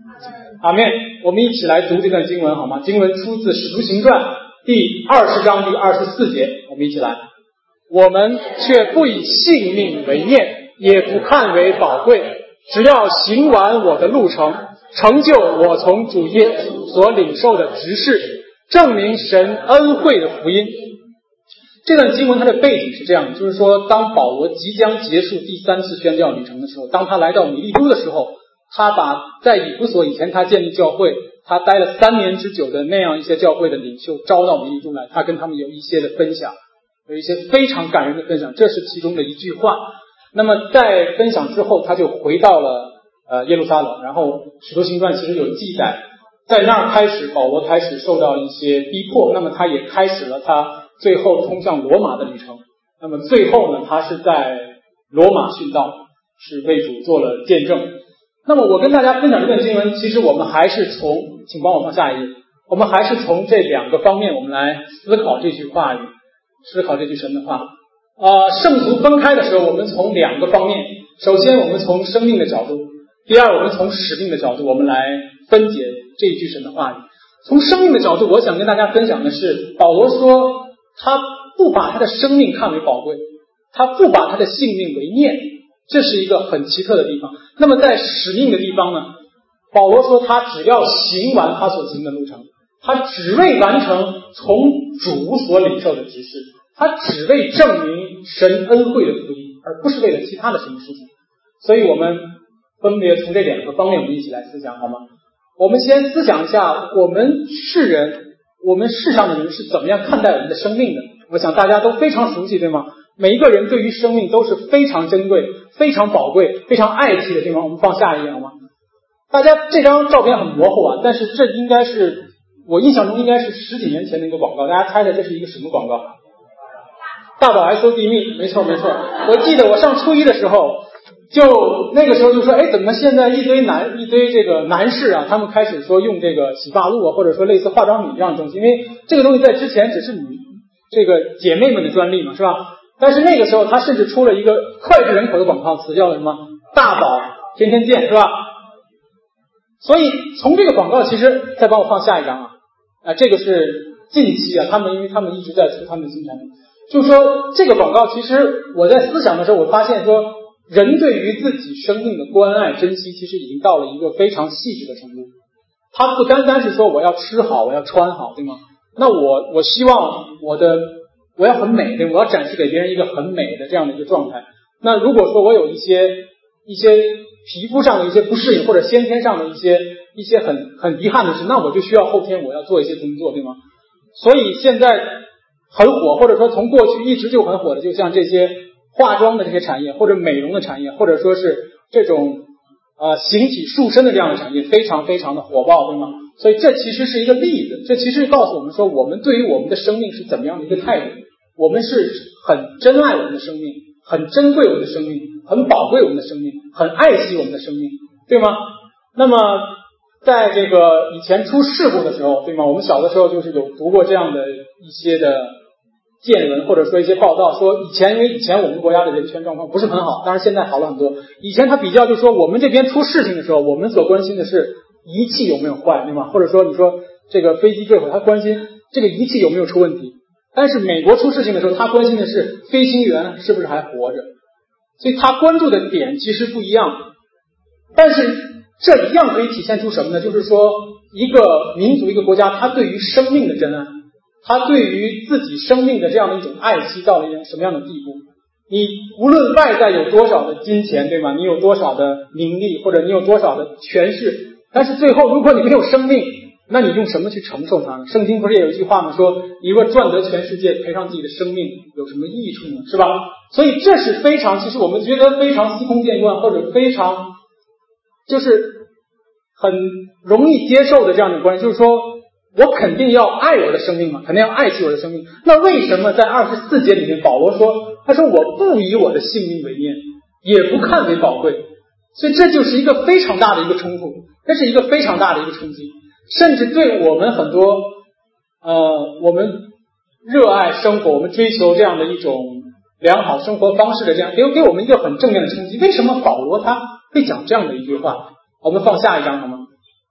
阿们。我们一起来读这段经文好吗？经文出自《使徒行传》第20章第24节，我们一起来。我们却不以性命为念，也不看为宝贵，只要行完我的路程，成就我从主耶稣所领受的职事，证明神恩惠的福音。这段经文它的背景是这样的，就是说当保罗即将结束第3次宣教旅程的时候，当他来到米利都的时候，他把在以弗所以前他建立教会，他待了3年之久的那样一些教会的领袖招到米利都来，他跟他们有一些的分享，有一些非常感人的分享，这是其中的一句话。那么在分享之后，他就回到了耶路撒冷，然后使徒行传其实有记载，在那儿开始保罗开始受到一些逼迫，那么他也开始了他最后通向罗马的旅程。那么最后呢，他是在罗马殉道，是为主做了见证。那么我跟大家分享这段经文，其实我们还是从，请帮我放下一页，我们还是从这2个方面我们来思考这句话语，思考这句神的话。圣徒分开的时候，我们从2个方面，首先我们从生命的角度，第二我们从使命的角度，我们来分解这一句神的话语。从生命的角度，我想跟大家分享的是，保罗说他不把他的生命看为宝贵，他不把他的性命为念，这是一个很奇特的地方。那么在使命的地方呢，保罗说他只要行完他所行的路程，他只为完成从主所领受的职事，他只为证明神恩惠的福音，而不是为了其他的什么事情。所以我们分别从这2个方面我们一起来思想好吗？我们先思想一下我们世人，我们世上的人是怎么样看待我们的生命的。我想大家都非常熟悉，对吗？每一个人对于生命都是非常珍贵、非常宝贵、非常爱惜的，对吗？我们放下一页好吗？大家这张照片很模糊啊，但是这应该是我印象中应该是10几年前的一个广告，大家猜猜这是一个什么广告？大宝 SOD 蜜，没错。我记得我上初一的时候，就那个时候就说，怎么现在一堆这个男士啊，他们开始说用这个洗发露啊，或者说类似化妆品这样的东西，因为这个东西在之前只是这个姐妹们的专利嘛，是吧？但是那个时候他甚至出了一个脍炙人口的广告词，叫什么大宝天天见，是吧？所以从这个广告，其实再帮我放下一张这个是近期啊，因为他们一直在出他们的新产品，就是说这个广告其实我在思想的时候，我发现说人对于自己生命的关爱珍惜，其实已经到了一个非常细致的程度。他不单单是说我要吃好，我要穿好，对吗？那我希望我要很美，对吗？我要展示给别人一个很美的这样的一个状态。那如果说我有一些皮肤上的一些不适应，或者先天上的一些很遗憾的事，那我就需要后天我要做一些工作，对吗？所以现在很火，或者说从过去一直就很火的，就像这些化妆的这些产业，或者美容的产业，或者说是这种形体塑身的这样的产业，非常非常的火爆，对吗？所以这其实是一个例子，这其实告诉我们说，我们对于我们的生命是怎么样的一个态度。我们是很珍爱我们的生命，很珍贵我们的生命，很宝贵我们的生命，很爱惜我们的生命，对吗？那么在这个以前出事故的时候，对吗？我们小的时候就是有读过这样的一些的见闻，或者说一些报道，说因为以前我们国家的人权状况不是很好，当然现在好了很多。以前他比较就是说我们这边出事情的时候，我们所关心的是仪器有没有坏，对吗？或者说你说这个飞机坠毁，他关心这个仪器有没有出问题。但是美国出事情的时候，他关心的是飞行员是不是还活着，所以他关注的点其实不一样。但是这一样可以体现出什么呢？就是说一个民族一个国家，他对于生命的珍爱，他对于自己生命的这样的一种爱惜到了一种什么样的地步。你无论外在有多少的金钱，对吗？你有多少的名利，或者你有多少的权势，但是最后如果你没有生命，那你用什么去承受它呢？圣经不是也有一句话吗？说你若赚得全世界，赔上自己的生命，有什么益处呢？是吧？所以这是非常，其实我们觉得非常司空见惯，或者非常就是很容易接受的这样的关系，就是说我肯定要爱我的生命嘛，肯定要爱惜我的生命。那为什么在24节里面保罗说，他说我不以我的性命为念，也不看为宝贵。所以这就是一个非常大的一个冲突，这是一个非常大的一个冲击，甚至对我们很多我们热爱生活，我们追求这样的一种良好生活方式的这样给我们一个很正面的冲击。为什么保罗他会讲这样的一句话？我们放下一章好吗？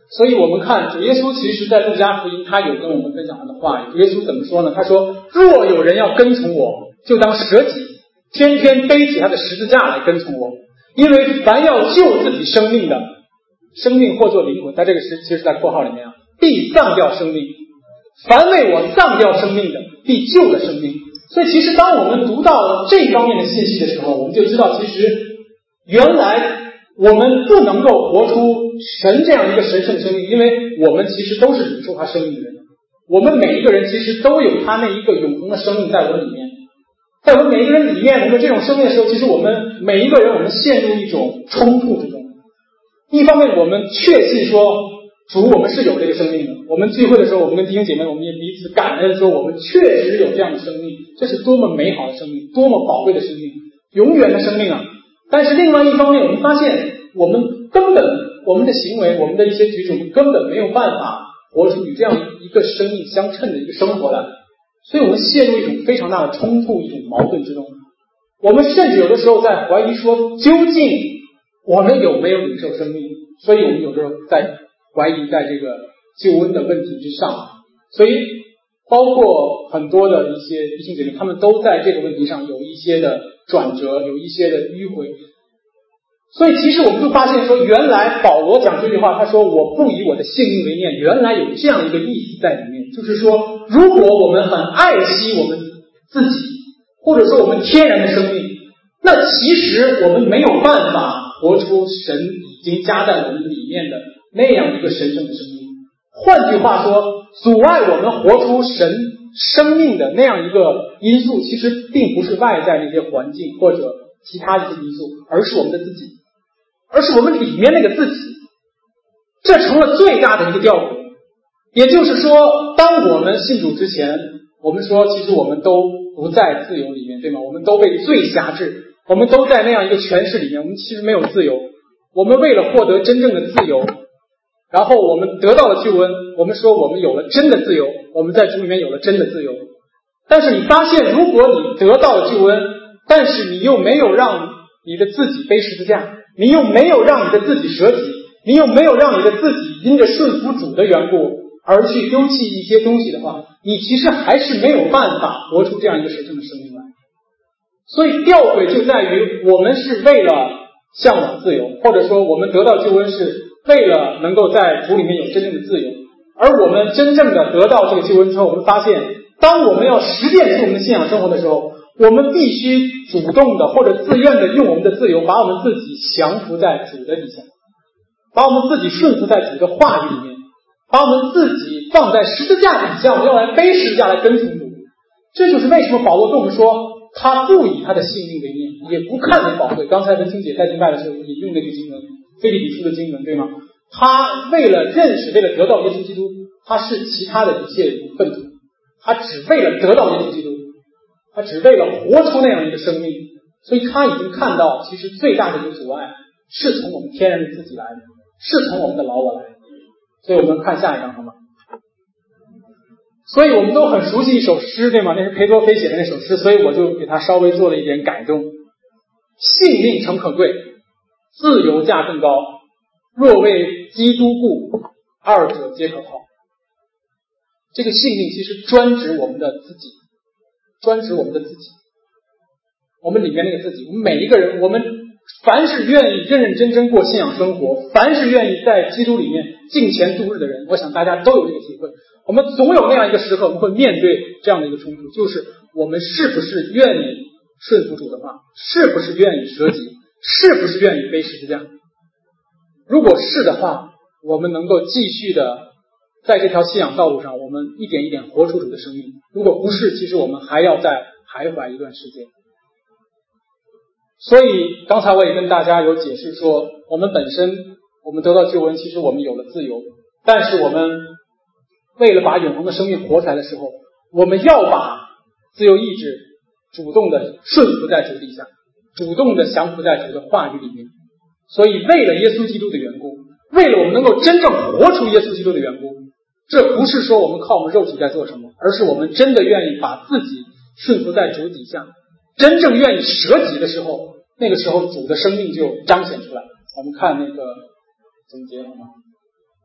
所以我们看主耶稣其实在路加福音他有跟我们分享他的话语。主耶稣怎么说呢？他说，若有人要跟从我，就当舍己，天天背起他的十字架来跟从我。因为凡要救自己生命的，生命或作灵魂，在这个其实是在括号里面必丧掉生命。凡为我丧掉生命的，必救了生命。所以其实当我们读到这方面的信息的时候，我们就知道其实原来我们不能够活出神这样一个神圣的生命，因为我们其实都是领受他生命的人。我们每一个人其实都有他那一个永恒的生命在我们里面。在我们每一个人里面，我们这种生命的时候，其实我们每一个人我们陷入一种冲突之中。一方面我们确信说主我们是有这个生命的，我们聚会的时候，我们跟弟兄姐妹我们也彼此感恩说我们确实有这样的生命，这是多么美好的生命，多么宝贵的生命，永远的生命啊！但是另外一方面，我们发现我们根本我们的行为，我们的一些举止，我们根本没有办法活出与这样一个生命相称的一个生活来，所以我们陷入一种非常大的冲突，一种矛盾之中。我们甚至有的时候在怀疑说，究竟我们有没有领受生命？所以我们有时候在怀疑在这个救恩的问题之上。所以包括很多的一些弟兄姐妹，他们都在这个问题上有一些的转折，有一些的迂回。所以其实我们就发现说，原来保罗讲这句话，他说我不以我的性命为念，原来有这样一个意思在里面，就是说如果我们很爱惜我们自己，或者说我们天然的生命，那其实我们没有办法活出神已经加在我们里面的那样一个神圣的生命。换句话说，阻碍我们活出神生命的那样一个因素，其实并不是外在那些环境或者其他一些因素，而是我们的自己，而是我们里面那个自己。这成了最大的一个吊诡。也就是说，当我们信主之前，我们说其实我们都不在自由里面，对吗？我们都被罪辖制，我们都在那样一个权势里面，我们其实没有自由。我们为了获得真正的自由，然后我们得到了救恩，我们说我们有了真的自由，我们在主里面有了真的自由。但是你发现，如果你得到了救恩，但是你又没有让你的自己背十字架，你又没有让你的自己舍己，你又没有让你的自己因着顺服主的缘故而去丢弃一些东西的话，你其实还是没有办法活出这样一个神圣的生命来。所以吊诡就在于，我们是为了向往自由，或者说我们得到救恩是为了能够在主里面有真正的自由。而我们真正的得到这个救恩之后，我们发现当我们要实践出我们的信仰生活的时候，我们必须主动的或者自愿的用我们的自由把我们自己降服在主的底下，把我们自己顺服在主的话语里面，把我们自己放在十字架底下，我们要来背十字架来跟从主。这就是为什么保罗跟我们说，他不以他的性命为念，也不看为宝贵。刚才文清姐在敬拜的时候引用那句经文，腓立比书的经文，对吗？他为了认识，为了得到耶稣基督，他是其他的一切粪土，他只为了得到耶稣基督，他只为了活出那样一个生命。所以他已经看到，其实最大的一个阻碍是从我们天然的自己来的，是从我们的老我来的。所以我们看下一章好吗？所以我们都很熟悉一首诗，对吗？那是裴多菲写的那首诗，所以我就给他稍微做了一点改动。性命诚可贵，自由价更高，若为基督故，二者皆可抛。这个性命其实专指我们的自己，专指我们的自己，我们里面那个自己。我们每一个人，我们凡是愿意认认真真过信仰生活，凡是愿意在基督里面敬虔度日的人，我想大家都有这个体会。我们总有那样一个时刻，我们会面对这样的一个冲突，就是我们是不是愿意顺服主的话，是不是愿意舍己，是不是愿意背十字架。如果是的话，我们能够继续的在这条信仰道路上，我们一点一点活出主的生命。如果不是，其实我们还要再徘徊一段时间。所以刚才我也跟大家有解释说，我们本身我们得到救恩，其实我们有了自由，但是我们为了把永恒的生命活出来的时候，我们要把自由意志主动的顺服在主底下，主动的降服在主的话语里面。所以为了耶稣基督的缘故，为了我们能够真正活出耶稣基督的缘故，这不是说我们靠我们肉体在做什么，而是我们真的愿意把自己顺服在主底下，真正愿意舍己的时候，那个时候主的生命就彰显出来。我们看那个总结好吗？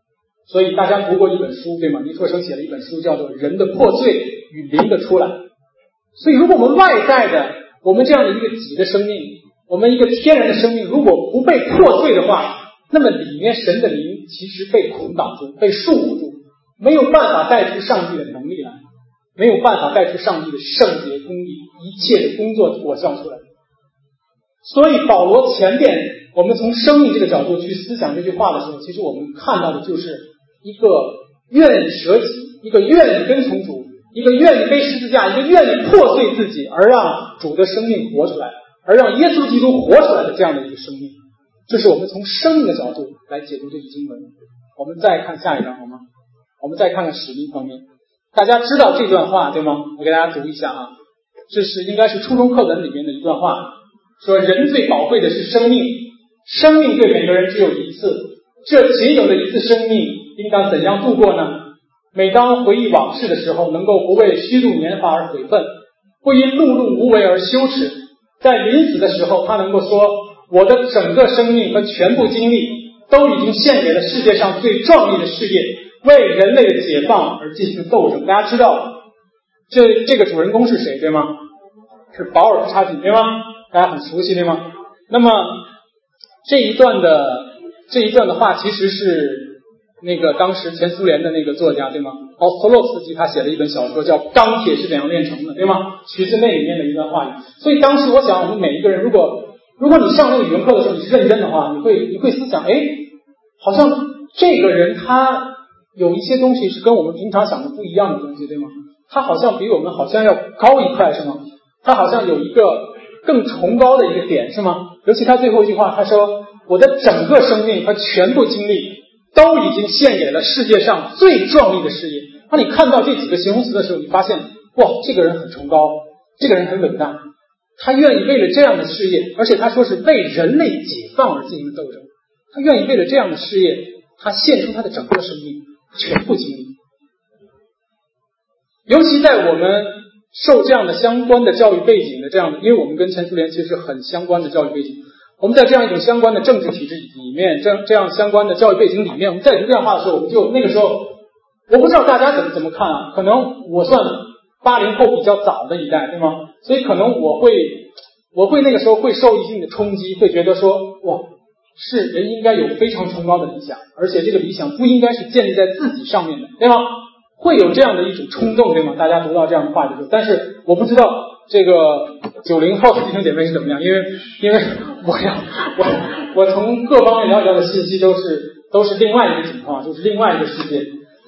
所以大家读过一本书，对吗？尼特生写了一本书叫做《人的破碎与灵的出来》。所以如果我们外在的我们这样的一个己的生命，我们一个天然的生命如果不被破碎的话，那么里面神的灵其实被捆绑住，被束缚住，没有办法带出上帝的能力来，没有办法带出上帝的圣洁公义一切的工作果效出来。所以保罗前边我们从生命这个角度去思想这句话的时候，其实我们看到的就是一个愿意舍己，一个愿意跟从主，一个愿意背十字架，一个愿意破碎自己而让主的生命活出来，而让耶稣基督活出来的这样的一个生命。这是我们从生命的角度来解读这句经文。我们再看下一章好吗？我们再看看使命方面。大家知道这段话对吗？我给大家读一下啊，这是应该是初中课本里面的一段话，说人最宝贵的是生命，生命对每个人只有一次，这仅有的一次生命应当怎样度过呢？每当回忆往事的时候，能够不为虚度年华而悔愤，不因碌碌无为而羞耻，在临死的时候他能够说，我的整个生命和全部精力都已经献给了世界上最壮丽的事业，为人类的解放而进行斗争。大家知道这个主人公是谁对吗？是保尔·查理对吗？大家很熟悉对吗？那么这一段的话其实是那个当时前苏联的那个作家对吗？奥斯特洛夫斯基他写了一本小说叫《钢铁是怎样炼成的》对吗？取自那里面的一段话语。所以当时我想我们每一个人如果你上那个语文课的时候你是认真的话，你会思想，好像这个人他有一些东西是跟我们平常想的不一样的东西对吗？他好像比我们好像要高一块是吗？他好像有一个更崇高的一个点是吗？尤其他最后一句话他说，我的整个生命和全部精力都已经献给了世界上最壮丽的事业。当你看到这几个形容词的时候，你发现哇，这个人很崇高，这个人很伟大，他愿意为了这样的事业，而且他说是为人类解放而进行斗争，他愿意为了这样的事业，他献出他的整个生命全部精力。尤其在我们受这样的相关的教育背景的这样的，因为我们跟前苏联其实很相关的教育背景，我们在这样一种相关的政治体制里面，这样相关的教育背景里面，我们在读这样话的时候，我们就那个时候，我不知道大家怎么看啊？可能我算80后比较早的一代，对吗？所以可能我会那个时候会受一定的冲击，会觉得说，哇，是人应该有非常崇高的理想，而且这个理想不应该是建立在自己上面的，对吗？会有这样的一种冲动，对吗？大家读到这样的话的时候，但是我不知道这个90后的弟兄姐妹是怎么样，因为我从各方面了解到的信息都是另外一个情况，就是另外一个世界，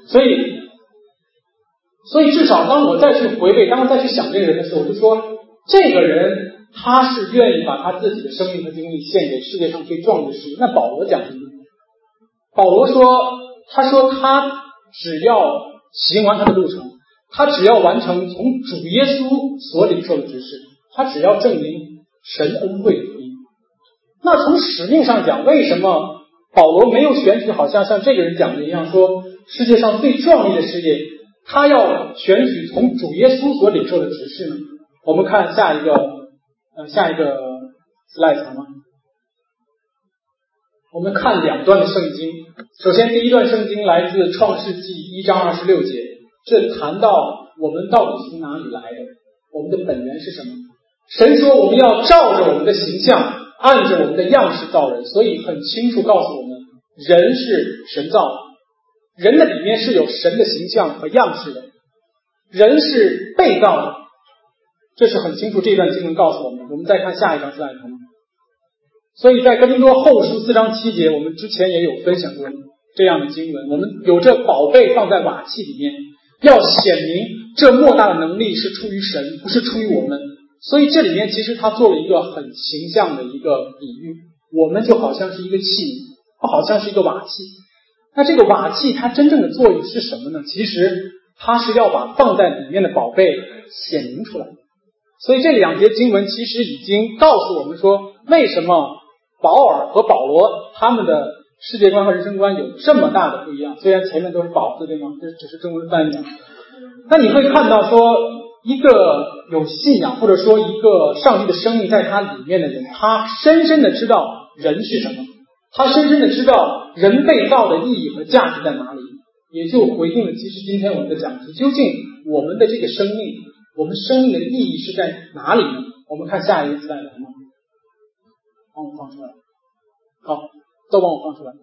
所以至少当我再去回味，当我再去想这个人的时候，我就说这个人他是愿意把他自己的生命和精力献给世界上最壮丽的事业。那保罗讲什么？保罗说，他只要行完他的路程，他只要完成从主耶稣所领受的指示，他只要证明神恩惠的福音。那从使命上讲，为什么保罗没有选取好像这个人讲的一样，说世界上最壮丽的事业，他要选取从主耶稣所领受的指示呢？我们看下一个 slide 好吗？我们看两段的圣经。首先第一段圣经来自创世纪1章26节，这谈到我们到底从哪里来的，我们的本源是什么。神说我们要照着我们的形象，按着我们的样式造人，所以很清楚告诉我们，人是神造的，人的里面是有神的形象和样式的，人是被造的，这是很清楚，这段经文告诉我们。我们再看下一章slide好吗？所以在哥林多后书4章7节，我们之前也有分享过这样的经文，我们有这宝贝放在瓦器里面，要显明这莫大的能力是出于神，不是出于我们。所以这里面其实他做了一个很形象的一个比喻，我们就好像是一个器皿，好像是一个瓦器。那这个瓦器它真正的作用是什么呢？其实它是要把放在里面的宝贝显明出来。所以这两节经文其实已经告诉我们说，为什么保尔和保罗他们的世界观和人生观有这么大的不一样，虽然前面都是宝字对吗？这只是中文翻译。那你会看到说，一个有信仰或者说一个上帝的生命在他里面的人，他深深的知道人是什么，他深深的知道人被造的意义和价值在哪里，也就回应了其实今天我们的讲题，究竟我们的这个生命，我们生命的意义是在哪里呢？我们看下一个slide好吗？帮我放出来。好，都帮我放出来。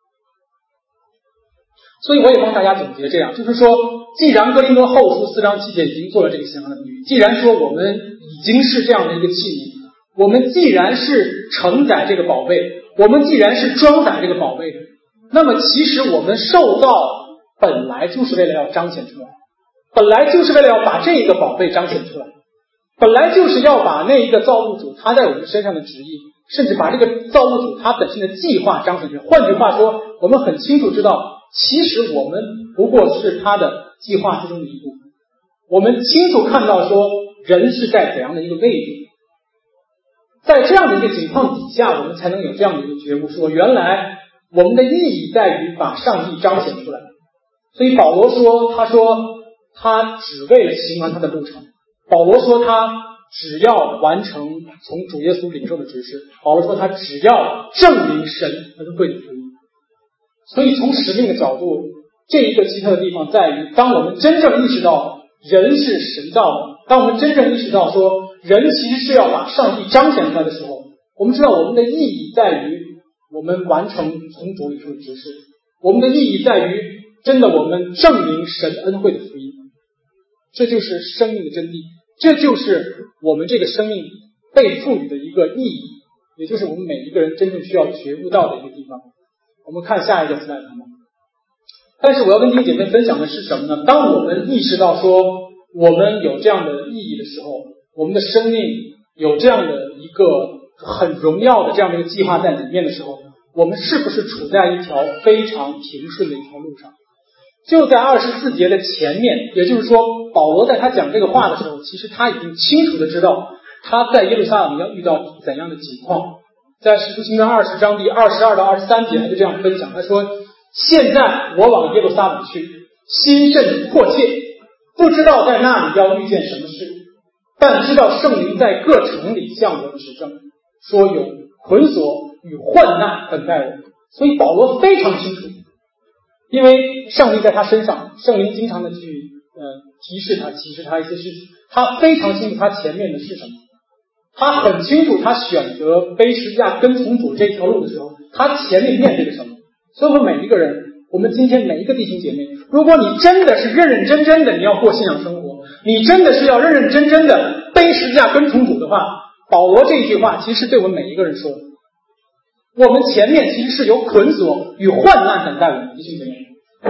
所以我也帮大家总结这样，就是说，既然哥林多后书4章7节已经做了这个形象的比喻，既然说我们已经是这样的一个器皿，我们既然是承载这个宝贝，我们既然是装载这个宝贝的，那么其实我们受造本来就是为了要彰显出来，本来就是为了要把这个宝贝彰显出来，本来就是要把那一个造物主他在我们身上的旨意，甚至把这个造物主他本身的计划彰显出来。换句话说，我们很清楚知道，其实我们不过是他的计划之中的一部分。我们清楚看到说人是在怎样的一个位置，在这样的一个情况底下，我们才能有这样的一个觉悟，说原来我们的意义在于把上帝彰显出来。所以保罗说，他说他只为了行完他的路程，保罗说他只要完成从主耶稣领受的指示，保罗说他只要证明神恩惠的福音。所以从使命的角度，这一个奇特的地方在于，当我们真正意识到人是神造的，当我们真正意识到说人其实是要把上帝彰显出来的时候，我们知道我们的意义在于我们完成从主领受的指示，我们的意义在于真的我们证明神恩惠的福音。这就是生命的真谛，这就是我们这个生命被赋予的一个意义，也就是我们每一个人真正需要觉悟到的一个地方。我们看下一个 slide 好吗？但是我要跟弟兄姐妹分享的是什么呢？当我们意识到说我们有这样的意义的时候，我们的生命有这样的一个很荣耀的这样的一个计划在里面的时候，我们是不是处在一条非常平顺的一条路上？就在24节的前面，也就是说保罗在他讲这个话的时候，其实他已经清楚的知道他在耶路撒冷要遇到怎样的情况。在使徒行传20章第22到23节他就这样分享，他说，现在我往耶路撒冷去，心甚迫切，不知道在那里要遇见什么事，但知道圣灵在各城里向我指证，说有捆锁与患难等待我。所以保罗非常清楚，因为上帝在他身上，圣灵经常的去提示他、启示他一些事情，他非常清楚他前面的是什么，他很清楚他选择背十字架跟从主这条路的时候，他前面面对着什么。所以我们每一个人，我们今天每一个弟兄姐妹，如果你真的是认认真真的你要过信仰生活，你真的是要认认真真的背十字架跟从主的话，保罗这一句话其实对我们每一个人说的，我们前面其实是有捆锁与患难等待我们，弟兄姐妹。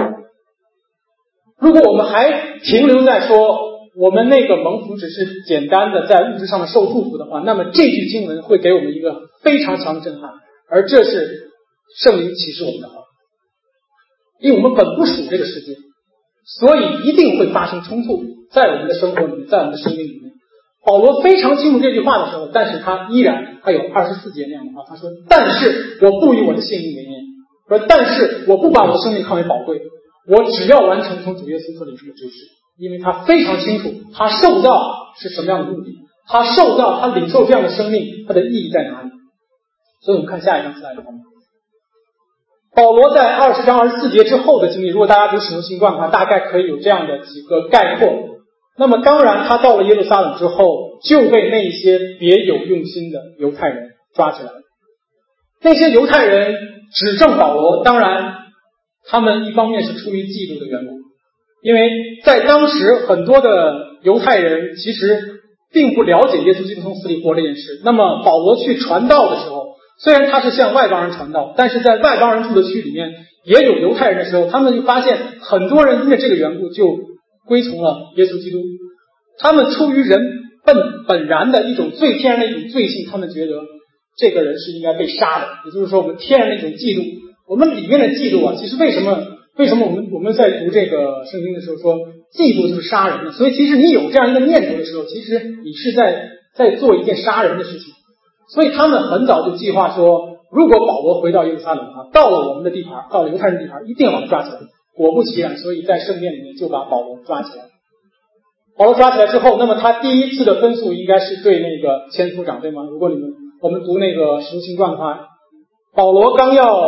如果我们还停留在说我们那个蒙福只是简单的在物质上的受祝福的话，那么这句经文会给我们一个非常强的震撼，而这是圣灵启示我们的话，因为我们本不属这个世界，所以一定会发生冲突，在我们的生活里面，在我们的生命里面。保罗非常清楚这句话的时候，但是他依然他有24节那样的话，他说，但是我不以我的性命为念，说但是我不把我的生命看为宝贵，我只要完成从主耶稣所领受的指示。因为他非常清楚他受造是什么样的目的，他受造他领受这样的生命，它的意义在哪里。所以我们看下一章slide。保罗在20章24节之后的经历，如果大家读使徒行传的话，大概可以有这样的几个概括。那么当然他到了耶路撒冷之后，就被那些别有用心的犹太人抓起来了。那些犹太人指证保罗，当然他们一方面是出于嫉妒的缘故，因为在当时很多的犹太人其实并不了解耶稣基督从死里活这件事。那么保罗去传道的时候，虽然他是向外邦人传道，但是在外邦人住的区里面也有犹太人的时候，他们就发现很多人因为这个缘故就归从了耶稣基督。他们出于人本然的一种最天然的一种罪性，他们觉得这个人是应该被杀的。也就是说我们天然的一种嫉妒，我们里面的嫉妒啊，其实为什么我们在读这个圣经的时候说嫉妒就是杀人呢？所以其实你有这样一个念头的时候，其实你是在做一件杀人的事情。所以他们很早就计划说，如果保罗回到耶路撒冷的话，到了我们的地盘，到了犹太人的地盘，一定要把他抓起来。果不其然，所以在圣殿里面就把保罗抓起来了。保罗抓起来之后，那么他第一次的分诉应该是对那个千夫长，对吗？如果我们读那个使徒行传的话，保罗刚要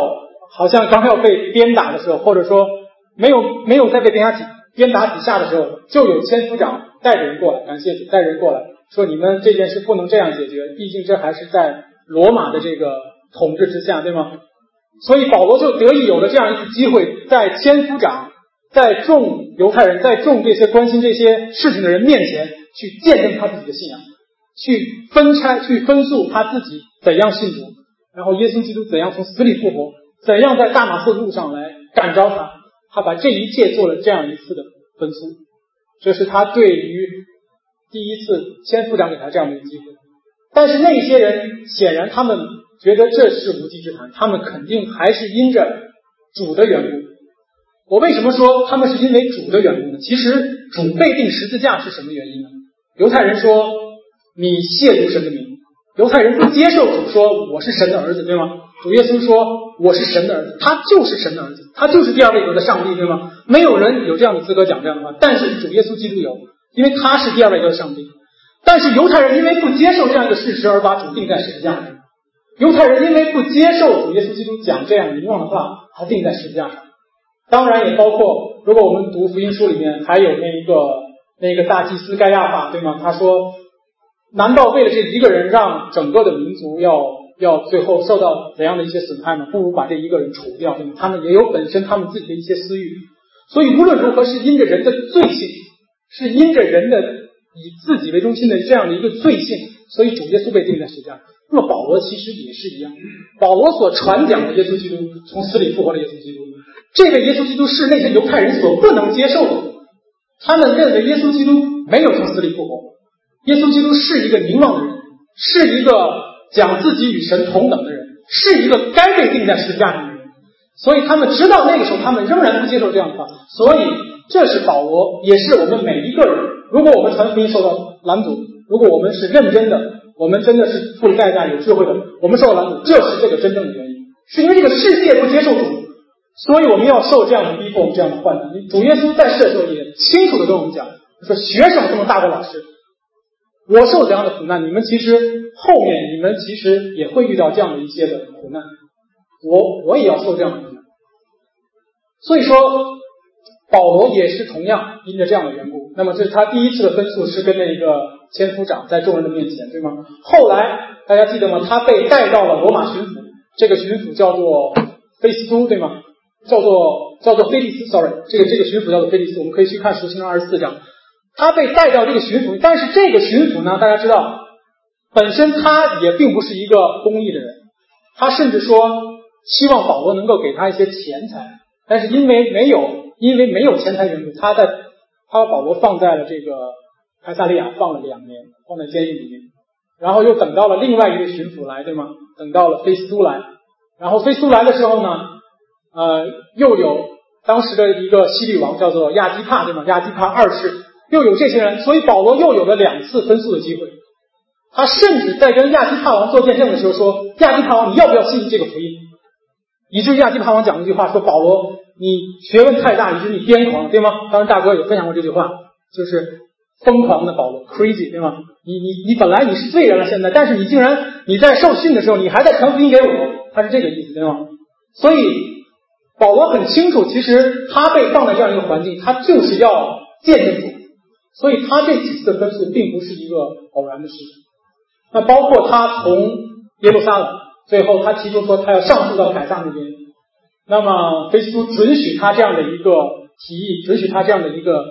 好像刚要被鞭打的时候，或者说没有在被鞭打底下的时候，就有千夫长带着人过来，感谢主，带着人过来说你们这件事不能这样解决，毕竟这还是在罗马的这个统治之下，对吗？所以保罗就得以有了这样一次机会，在千夫长，在众犹太人，在众这些关心这些事情的人面前去见证他自己的信仰，去分诉他自己怎样信主，然后耶稣基督怎样从死里复活，怎样在大马色路上来感召他，他把这一切做了这样一次的分诉。这是他对于第一次千夫长给他这样的一个机会。但是那些人显然他们觉得这是无稽之谈，他们肯定还是因着主的缘故。我为什么说他们是因为主的缘故呢？其实主被钉十字架是什么原因呢？犹太人说你亵渎神的名，犹太人不接受主说我是神的儿子，对吗？主耶稣说我是神的儿子，他就是神的儿子，他就是第二位格的上帝，对吗？没有人有这样的资格讲这样的话，但是主耶稣基督有，因为他是第二位格的上帝。但是犹太人因为不接受这样一个事实而把主钉在十字架上，犹太人因为不接受主耶稣基督讲这样淫妄的话，他钉在十字架上。当然也包括如果我们读福音书里面还有那个大祭司该亚法，对吗？他说难道为了这一个人让整个的民族要最后受到怎样的一些损害吗？不如把这一个人除掉，对吗？他们也有本身他们自己的一些私欲，所以无论如何是因着人的罪性，是因着人的以自己为中心的这样的一个罪性，所以主耶稣被钉在十字架上。那么保罗其实也是一样，保罗所传讲的耶稣基督，从死里复活的耶稣基督，这位耶稣基督是那些犹太人所不能接受的。他们认为耶稣基督没有从死里复活，耶稣基督是一个淫妄的人，是一个讲自己与神同等的人，是一个该被钉在十字架上的人。所以他们直到那个时候，他们仍然不接受这样的话。所以这是保罗，也是我们每一个人，如果我们传福音受到拦阻，如果我们是认真的，我们真的是付了代价有智慧的，我们受到拦阻，这是这个真正的原因，是因为这个世界不接受主，所以我们要受这样的逼迫，这样的患难。主耶稣在世的时候也清楚地跟我们讲，说学生不能大过老师，我受这样的苦难，你们其实后面你们其实也会遇到这样的一些的苦难，我也要受这样的苦难。所以说保罗也是同样因着这样的缘故，那么这是他第一次的分诉，是跟那个千夫长在众人的面前，对吗？后来大家记得吗？他被带到了罗马巡抚，这个巡抚叫做菲斯都，对吗？叫做菲利斯 ，sorry， 这个巡抚叫做菲利斯，我们可以去看书信24章。他被带到这个巡抚，但是这个巡抚呢，大家知道，本身他也并不是一个公义的人，他甚至说希望保罗能够给他一些钱财，但是因为没有钱财缘故，他把保罗放在了这个凯撒利亚，放了2年，放在监狱里面，然后又等到了另外一位巡抚来，对吗？等到了菲斯都来，然后菲斯都来的时候呢，又有当时的一个希律王叫做亚基帕，对吗？亚基帕2世，又有这些人，所以保罗又有了2次分诉的机会。他甚至在跟亚基帕王做见证的时候说，亚基帕王你要不要信这个福音？以至于亚基帕王讲一句话说，保罗你学问太大，以致你癫狂，对吗？当然大哥有分享过这句话，就是疯狂的保罗 crazy， 对吗？你本来你是罪人了现在，但是你竟然你在受训的时候你还在传福音给我，他是这个意思，对吗？所以保罗很清楚，其实他被放在这样一个环境，他就是要见证主，所以他这几次的分诉并不是一个偶然的事情。那包括他从耶路撒冷，最后他提出说他要上诉到凯撒那边，那么菲斯都准许他这样的一个提议，准许他这样的一个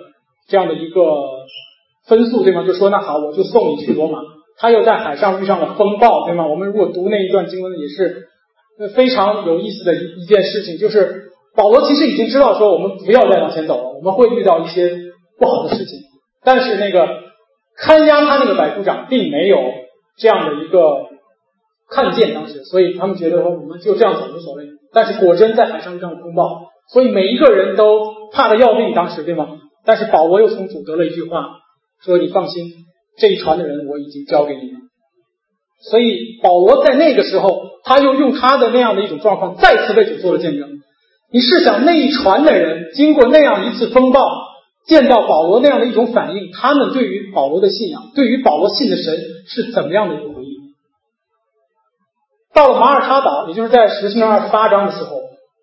分诉，对吗？就说那好，我就送你去罗马。他又在海上遇上了风暴，对吗？我们如果读那一段经文也是非常有意思的一件事情，就是保罗其实已经知道说我们不要再往前走了，我们会遇到一些不好的事情，但是那个看押他那个百夫长并没有这样的一个看见当时，所以他们觉得说我们就这样走无所谓。但是果真在海上遇上了风暴，所以每一个人都怕得要命，当时对吗？但是保罗又从主得了一句话，说你放心，这一船的人我已经交给你了。所以保罗在那个时候他又用他的那样的一种状况再次为主做了见证。你试想那一船的人经过那样一次风暴，见到保罗那样的一种反应，他们对于保罗的信仰，对于保罗信的神是怎么样的一个回应。到了马耳他岛，也就是在使徒行传28章的时候，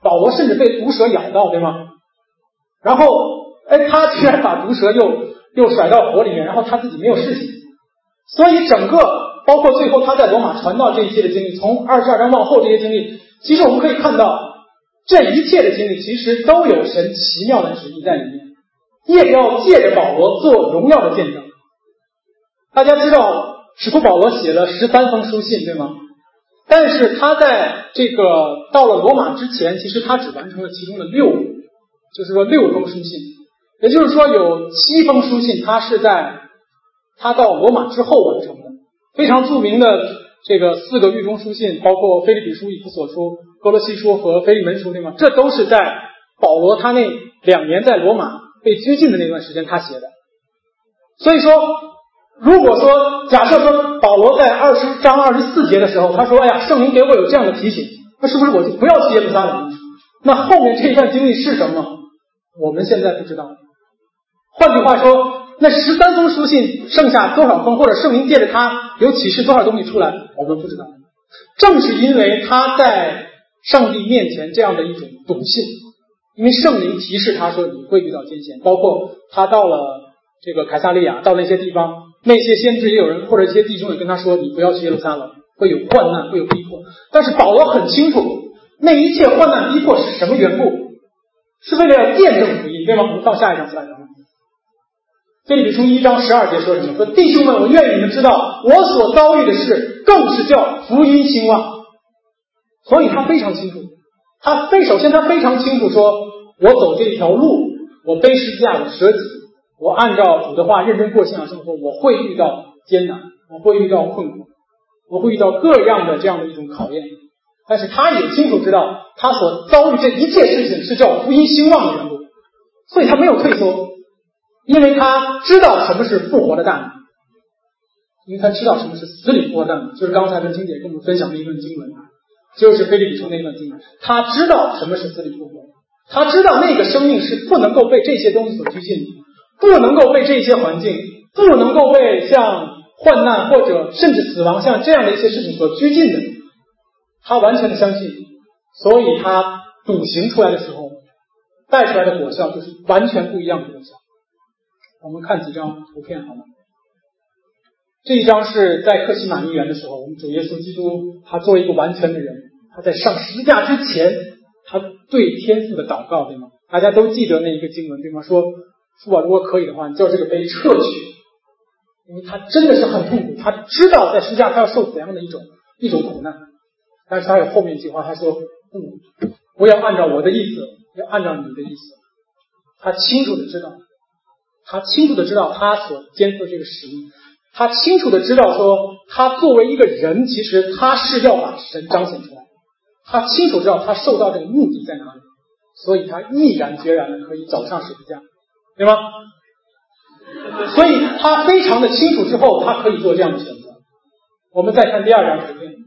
保罗甚至被毒蛇咬到，对吗？然后他居然把毒蛇又甩到火里面，然后他自己没有事情。所以整个包括最后他在罗马传道这一切的经历，从22章往后这些经历，其实我们可以看到这一切的经历其实都有神奇妙的旨意在里面，也要借着保罗做荣耀的见证。大家知道使徒保罗写了13封书信，对吗？但是他在这个到了罗马之前，其实他只完成了其中的6封，就是说6封书信，也就是说有7封书信他是在他到罗马之后完成的。非常著名的这个4个狱中书信，包括腓立比书、以弗所书、哥罗西书和腓利门书，对吗？这都是在保罗他那2年在罗马被拘禁的那段时间他写的。所以说如果说假设说保罗在20章24节的时候他说，哎呀，圣灵给我有这样的提醒，那是不是我就不要去耶路撒冷？那后面这一段经历是什么？我们现在不知道。换句话说，那13封书信剩下多少封，或者圣灵借着他有启示多少东西出来，我们不知道。正是因为他在上帝面前这样的一种笃信，因为圣灵提示他说你会遇到艰险，包括他到了这个凯撒利亚，到那些地方，那些先知也有人或者一些弟兄也跟他说，你不要去耶路撒冷，会有患难，会有逼迫。但是保罗很清楚，那一切患难逼迫是什么缘故？是为了要见证福音，对吗？我们到下一章。腓立比书1章12节说什么？说弟兄们，我愿意你们知道，我所遭遇的事，更是叫福音兴旺。所以他非常清楚，首先他非常清楚说，我走这一条路，我背十字架，我舍己，我按照主的话认真过信仰生活，我会遇到艰难，我会遇到困苦，我会遇到各样的这样的一种考验。但是他也清楚知道，他所遭遇这一切事情是叫福音兴旺的缘故，所以他没有退缩。因为他知道什么是复活的大能，因为他知道什么是死里复活的大能，就是刚才文清姐跟我们分享的一段经文，就是腓立比书那段经文。他知道什么是死里复活，他知道那个生命是不能够被这些东西所拘禁的，不能够被这些环境，不能够被像患难或者甚至死亡像这样的一些事情所拘禁的。他完全的相信，所以他笃行出来的时候带出来的果效就是完全不一样的果效。我们看几张图片好吗？这一张是在客西马尼园的时候，我们主耶稣基督他作为一个完全的人，他在上十字架之前，他对天父的祷告，对吗？大家都记得那一个经文，对吗？说父啊，如果可以的话，你叫这个杯撤去，因为他真的是很痛苦，他知道在十字架他要受怎样的一种苦难，但是他有后面一句话，他说不要按照我的意思，要按照你的意思。他清楚的知道他所肩负这个使命，他清楚的知道说他作为一个人，其实他是要把神彰显出来，他清楚知道他受到这个目的在哪里，所以他毅然决然的可以走上十字架，对吗？所以他非常的清楚之后，他可以做这样的选择。我们再看第2张图片，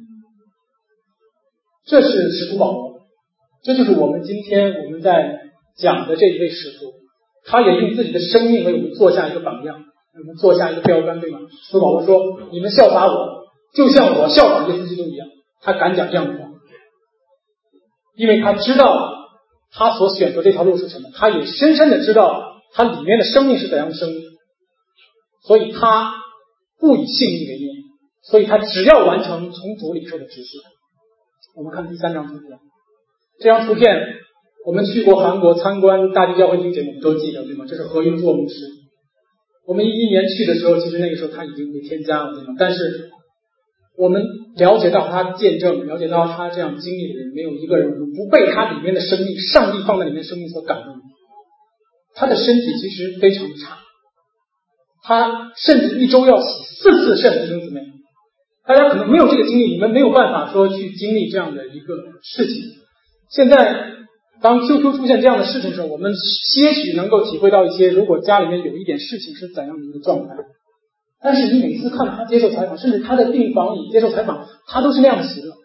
这是使徒保罗，这就是我们今天我们在讲的这一位使徒，他也用自己的生命为我们做下一个榜样，为我们做下一个标杆，对吗？使徒保罗说，你们效法我，就像我效法耶稣基督一样。他敢讲这样的话，因为他知道他所选择这条路是什么，他也深深的知道他里面的生命是怎样的生命，所以他不以性命为念，所以他只要完成从主里受的指示。我们看第3张图片，这张图片我们去过韩国参观大地教会经节，我们都记得，对吗？这是何英作牧师。我们11年去的时候，其实那个时候他已经被添加了，对吗？但是我们了解到他见证，了解到他这样经历的人，没有一个人不被他里面的生命，上帝放在里面的生命所感动。他的身体其实非常差，他甚至一周要洗4次肾，弟兄姊妹，大家可能没有这个经历，你们没有办法说去经历这样的一个事情。现在当 QQ 出现这样的事情的时候，我们些许能够体会到一些，如果家里面有一点事情是怎样的一个状态。但是你每次看他接受采访，甚至他在病房里接受采访，他都是那样的喜乐。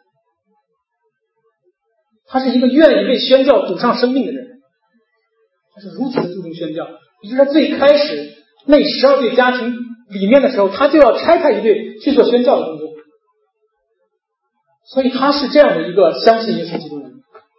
他是一个愿意为宣教赌上生命的人，他是如此的注重宣教。也就是在最开始那12对家庭里面的时候，他就要拆开一对去做宣教的工作。所以他是这样的一个相信耶稣基督的人。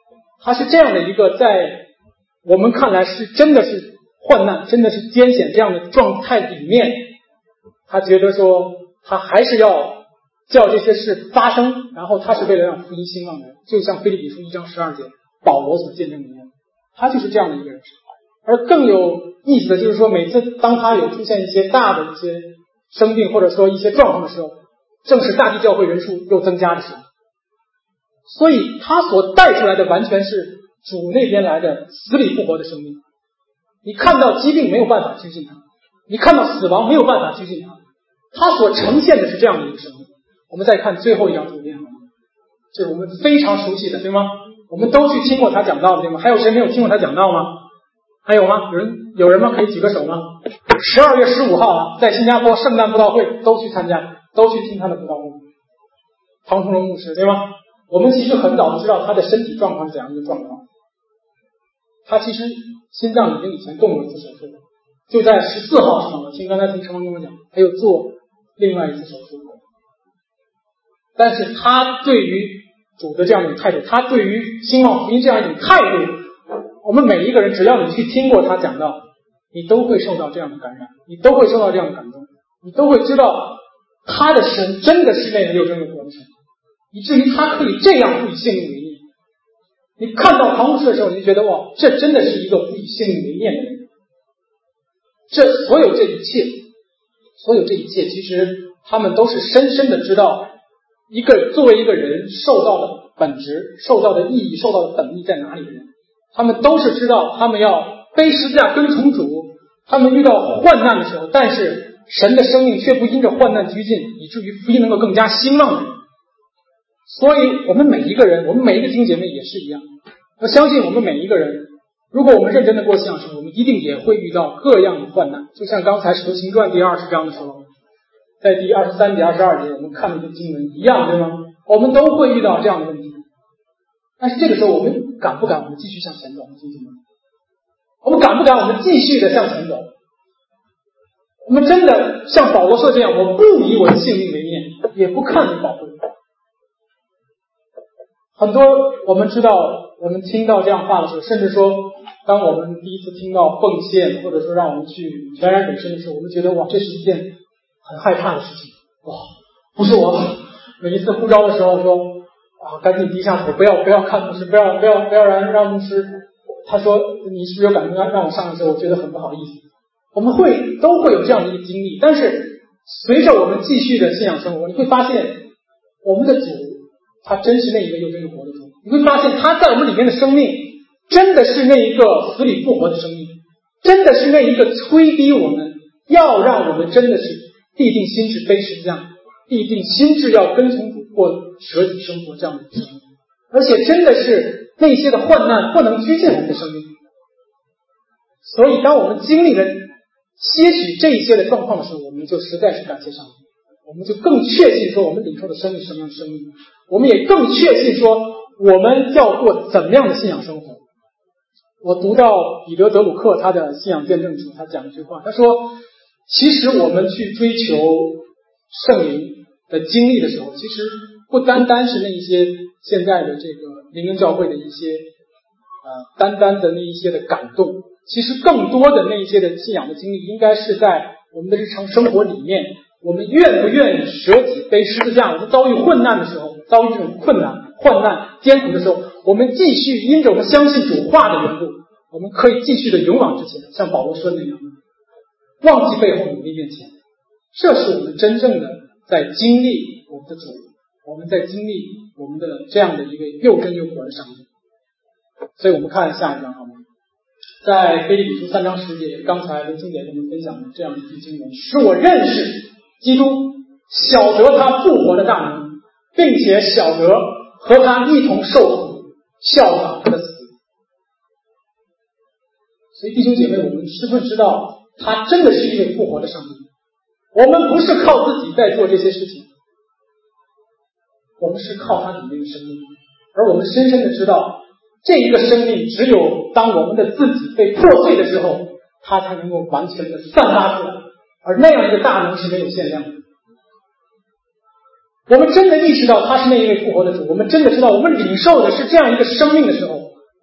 他是这样的一个在我们看来是真的是患难，真的是艰险这样的状态里面，他觉得说他还是要叫这些事发生，然后他是为了让福音兴旺的人，就像腓立比书1章12节保罗所见证的一样，他就是这样的一个人。而更有意思的就是说，每次当他有出现一些大的一些生病或者说一些状况的时候，正是大地教会人数又增加的时候，所以他所带出来的完全是主那边来的死里复活的生命。你看到疾病没有办法拘禁他，你看到死亡没有办法拘禁他，他所呈现的是这样的一个生命。我们再看最后一张图片，这是我们非常熟悉的，对吗？我们都去听过他讲道的，对吗？还有谁没有听过他讲道吗？还有吗？有人吗？可以举个手吗？12月15号啊，在新加坡圣诞布道会都去参加，都去听他的布道会。唐崇荣牧师，对吗？我们其实很早就知道他的身体状况是怎样一个状况。他其实心脏已经以前动过一次手术，就在14号上，我刚才听陈文跟我讲，他又做另外一次手术。但是他对于主的这样一种态度，他对于兴旺福音这样一种态度，我们每一个人只要你去听过他讲到，你都会受到这样的感染，你都会受到这样的感动，你都会知道他的神真的是那个又真又活的神，以至于他可以这样不以性命为念。你看到唐牧师的时候，你就觉得哇，这真的是一个不以性命为念的人。这所有这一切，其实他们都是深深的知道作为一个人受到的本质、受到的意义、受到的本意在哪里的人。他们都是知道他们要背十字架跟从主，他们遇到患难的时候，但是神的生命却不因着患难拘禁，以至于福音能够更加兴旺的人。所以我们每一个人，我们每一个弟兄姐妹也是一样。我相信我们每一个人，如果我们认真的过信仰生活，我们一定也会遇到各样的患难。就像刚才使徒行传第20章的时候，在第23节、22节我们看的这经文一样，对吗？我们都会遇到这样的问题。但是这个时候我们敢不敢我们继续向前走？我们敢不敢我们继续的向前走？我们真的像保罗说这样，我不以我的性命为念，也不看你宝贵。很多我们知道，我们听到这样话的时候，甚至说当我们第一次听到奉献，或者说让我们去全然委身的时候，我们觉得哇，这是一件很害怕的事情。哇，不是我每一次呼召的时候说啊，赶紧低下头，不要看牧师，不要让牧师。他说你是不是有感动让我上的时候，我觉得很不好意思。我们都会有这样的一个经历，但是随着我们继续的信仰生活，你会发现我们的主他真是那一个又真又活的主。你会发现他在我们里面的生命真的是那一个死里复活的生命，真的是那一个催逼我们要让我们真的是必定心志背十字架，必定心志要跟从主过舍己生活这样的生命，而且真的是那些的患难不能拘禁我们的生命。所以当我们经历了些许这一些的状况的时候，我们就实在是感谢上帝，我们就更确信说我们领受的生命是什么样的生命，我们也更确信说我们要过怎么样的信仰生活。我读到彼得·德鲁克他的信仰见证书，他讲一句话，他说其实我们去追求圣灵的经历的时候，其实不单单是那一些现在的这个灵恩教会的一些单单的那一些的感动，其实更多的那一些的信仰的经历应该是在我们的日常生活里面，我们愿不愿意舍己背十字架，我们遭遇困难的时候，遭遇这种困难患难艰苦的时候，我们继续因着我们相信主话的缘故，我们可以继续的勇往直前，像保罗说的那样，忘记背后努力面前。这是我们真正的在经历我们的主，我们在经历我们的这样的一个又真又活的上帝。所以我们看下一章好吗？在腓立比书3章10节，刚才刘青姐跟我们分享的这样一句经文，使我认识基督，晓得他复活的大能，并且晓得和他一同受苦，效法他的死。所以弟兄姐妹，我们是不是知道他真的是一位复活的上帝？我们不是靠自己在做这些事情，我们是靠他里面的生命，而我们深深的知道这一个生命只有当我们的自己被破碎的时候，它才能够完全的散发出来，而那样一个大能是没有限量的。我们真的意识到他是那一位复活的主，我们真的知道我们领受的是这样一个生命的时候，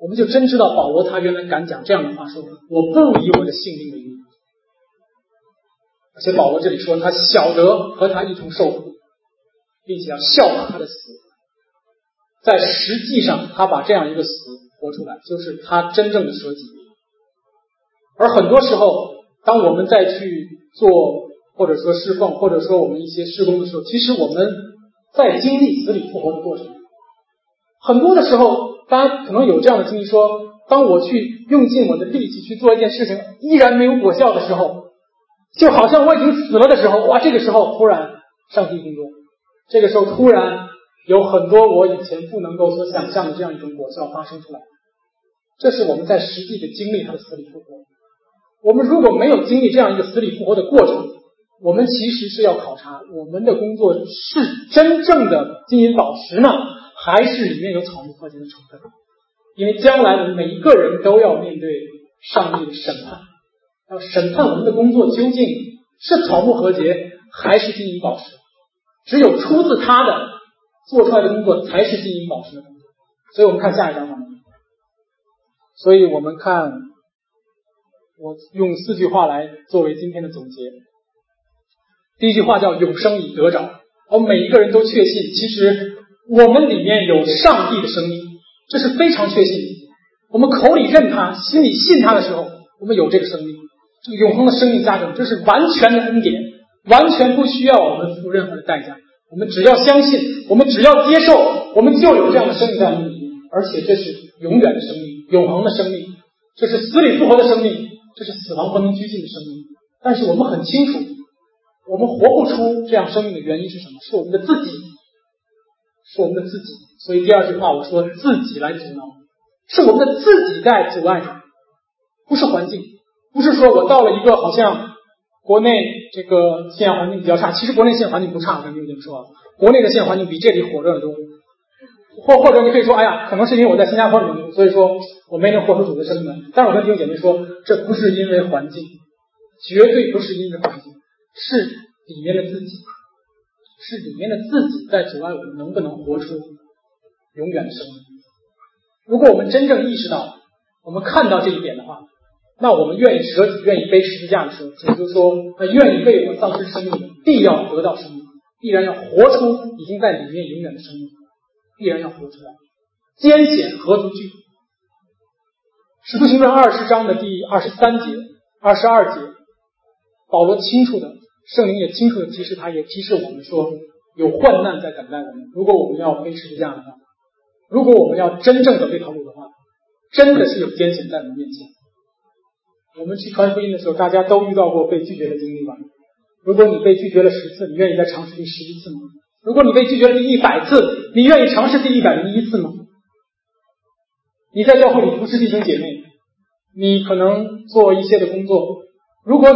我们就真知道保罗他原来敢讲这样的话，说我不以我的性命为义。而且保罗这里说他晓得和他一同受苦，并且要效法他的死。在实际上他把这样一个死活出来，就是他真正的舍己。而很多时候当我们再去做或者说侍奉或者说我们一些事工的时候，其实我们在经历死里复活的过程。很多的时候大家可能有这样的经历，说当我去用尽我的力气去做一件事情依然没有果效的时候，就好像我已经死了的时候，哇，这个时候突然上帝工作，这个时候突然有很多我以前不能够所想象的这样一种果效发生出来。这是我们在实际的经历他的死里复活。我们如果没有经历这样一个死里复活的过程，我们其实是要考察我们的工作是真正的金银宝石呢，还是里面有草木和结的成分。因为将来我们每一个人都要面对上帝的审判，要审判我们的工作究竟是草木和结还是金银宝石。只有出自他的做出来的工作才是金银宝石的工作。所以我们看下一章好吗？所以我们看，我用4句话来作为今天的总结。第一句话叫永生已得着，我们每一个人都确信其实我们里面有上帝的生命，这是非常确信的。我们口里认他，心里信他的时候，我们有这个生命，这个永恒的生命加给我们，这是完全的恩典，完全不需要我们付任何的代价。我们只要相信，我们只要接受，我们就有这样的生命在我们里面，而且这是永远的生命，永恒的生命，这是死里复活的生命，这是死亡不能拘禁的生命。但是我们很清楚，我们活不出这样生命的原因是什么？是我们的自己，是我们的自己。所以第二句话我说自己来阻挠，是我们的自己在阻碍它，不是环境，不是说我到了一个好像国内这个信仰环境比较差，其实国内信仰环境不差，我跟你们说，国内的信仰环境比这里火热的多。或者你可以说，哎呀，可能是因为我在新加坡里面，所以说我没能活出主的生命。但是我跟弟兄姐妹说，这不是因为环境，绝对不是因为环境，是里面的自己，是里面的自己在阻碍我们能不能活出永远的生命。如果我们真正意识到，我们看到这一点的话，那我们愿意舍己，愿意背十字架的时候，主就说他愿意为我丧失生命的，必要得到生命，必然要活出已经在里面永远的生命，必然要活出来。艰险何足惧？使徒行传20章的第23节、22节，保罗清楚的，圣灵也清楚的提示他，也提示我们说，有患难在等待我们。如果我们要背十字架的话，如果我们要真正走这条路的话，真的是有艰险在我们面前。我们去传福音的时候，大家都遇到过被拒绝的经历吧？如果你被拒绝了10次，你愿意再尝试第11次吗？如果你被拒绝了第100次，你愿意尝试第101次吗？你在教会里不是弟兄姐妹，你可能做一些的工作，如果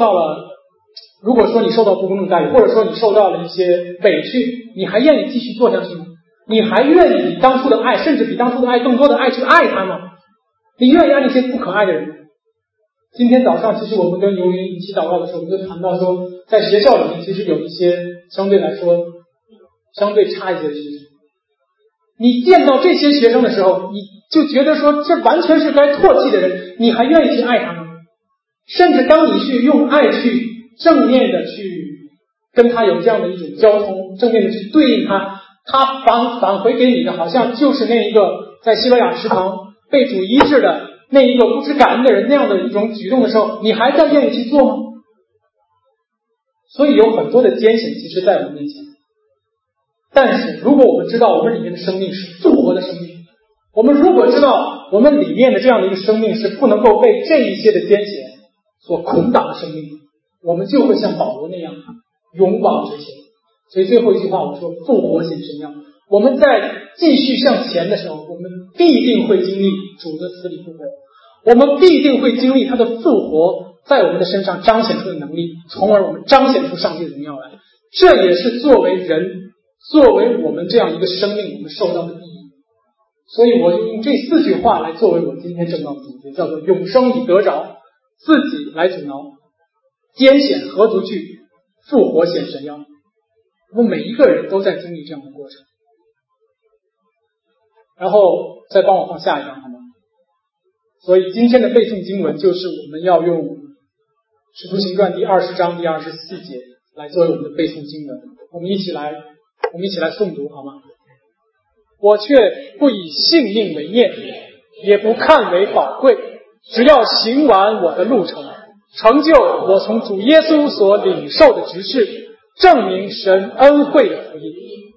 说你受到不公正待遇，或者说你受到了一些委屈，你还愿意继续做下去吗？你还愿意比当初的爱，甚至比当初的爱更多的爱去爱他吗？你愿意爱那些不可爱的人吗？今天早上其实我们跟游云一起祷告的时候，我们就谈到说，在学校里面其实有一些相对来说相对差一些的学生，你见到这些学生的时候，你就觉得说这完全是该唾弃的人，你还愿意去爱他吗？甚至当你去用爱去正面的去跟他有这样的一种交通，正面的去对应他，他返回给你的好像就是那一个在西罗亚池塘被主医治的那一个不知感恩的人那样的一种举动的时候，你还在愿意去做吗？所以有很多的艰险其实在我们面前，但是如果我们知道我们里面的生命是复活的生命，我们如果知道我们里面的这样的一个生命是不能够被这一些的艰险所捆绑的生命，我们就会像保罗那样勇往直前。所以最后一句话我说复活显神样，我们在继续向前的时候，我们必定会经历主的死里复活，我们必定会经历他的复活在我们的身上彰显出的能力，从而我们彰显出上帝的荣耀来。这也是作为人，作为我们这样一个生命我们受到的意义。所以我就用这4句话来作为我今天正道的总结，叫做永生已得着，自己来阻挠，艰险何足惧，复活显神样。我们每一个人都在经历这样的过程。然后再帮我放下一张好吗？ 所以今天的背诵经文就是我们要用使徒行传第20章第24节来作为我们的背诵经文。我们一起来诵读好吗？我却不以性命为念，也不看为宝贵，只要行完我的路程，成就我从主耶稣所领受的职事，证明神恩惠的福音。